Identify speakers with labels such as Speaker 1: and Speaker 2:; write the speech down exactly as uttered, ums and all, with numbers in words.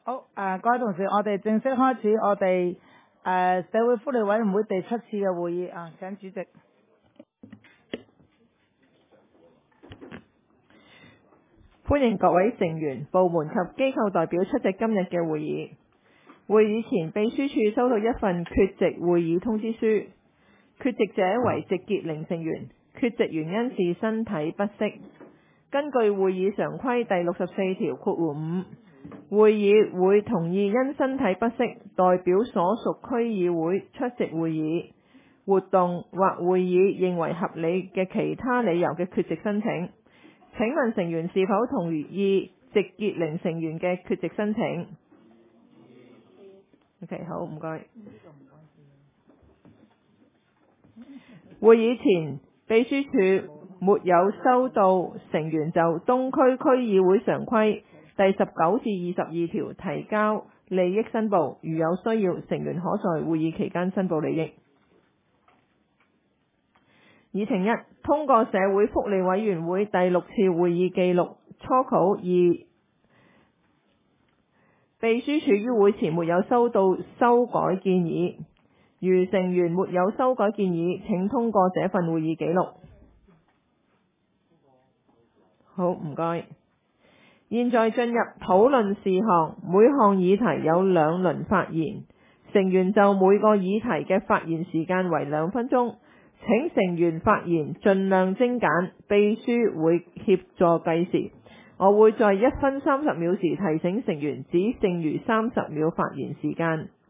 Speaker 1: 好，誒、各位同事，我哋正式開始我哋誒、社會福利委員會第七次嘅會議啊，請主席。
Speaker 2: 歡迎各位成員、部門及機構代表出席今日嘅會議。會議前，秘書處收到一份缺席會議通知書，缺席者為席潔玲成員，缺席原因是身體不適。根據會議常規第六十四條括弧五，會議會同意因身體不適代表所屬區議會出席會議活動或會議認為合理嘅其他理由嘅缺席申請。請問成員是否同意席潔玲成員嘅缺席申請 ？OK， 好，唔該。會議前，秘書處沒有收到成員就東區區議會常規第十九至二十二條提交利益申報，如有需要，成員可在會議期間申報利益。議程一，通過社會福利委員會第六次會議記錄初稿二，秘書處於會前沒有收到修改建議，如成員沒有修改建議，請通過這份會議記錄。好，唔該。現在進入討論事項，每項議題有兩輪發言，成員就每個議題嘅發言時間為兩分鐘。請成員發言盡量精簡，秘書會協助計時。我會在一分三十秒時提醒成員只剩餘三十秒發言時間。